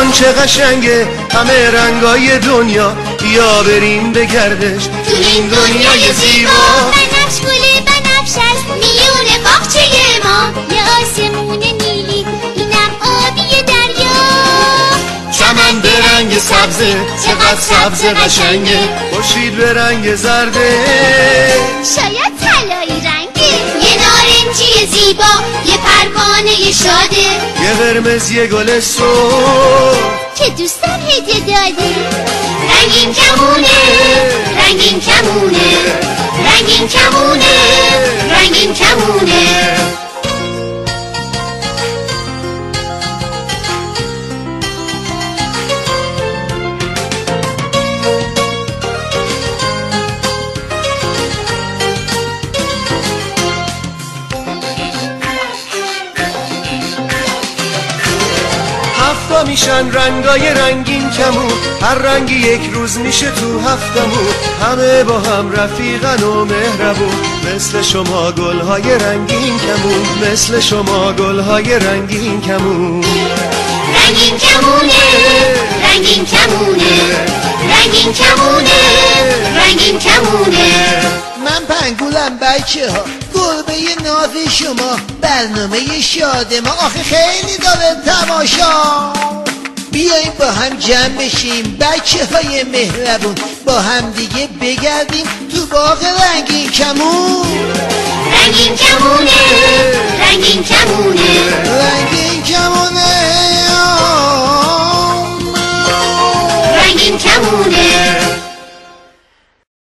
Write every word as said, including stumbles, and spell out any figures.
کن چه قشنگه همه رنگای دنیا، بیا بریم به گردش تو این دنیای زیبا. بنفش گل بنفش است میون باغچه ما، یه آسمون نیلی اینم آبی دریا. چمن به رنگ سبزه چقدر سبز قشنگه، خورشید به رنگ زرده شاید طلایی رنگه، یه نارنجی زیبا، یه پروانه شاده، یه قرمز یه گل سرخ که دوستم هدیه داده. رنگین کمونه رنگین کمونه رنگین کمونه رنگین کمونه. هفتا میشن رنگای رنگین کمون، هر رنگی یک روز میشه تو هفتمون. همه با هم رفیقن و مهربون، مثل شما گلهای رنگین کمون، مثل شما گلهای رنگین کمون. رنگین کمونه رنگین کمونه رنگین کمونه رنگین کمونه. من پنگولم بچه ها، گربه ناز شما، برنامه شاد ما آخه خیلی داره تماشا. بیاییم با هم جمع بشیم بچه های مهربون، با هم دیگه بگردیم تو باغ رنگین کمون. رنگین کمونه رنگین کمونه رنگین کمونه رنگین کمونه.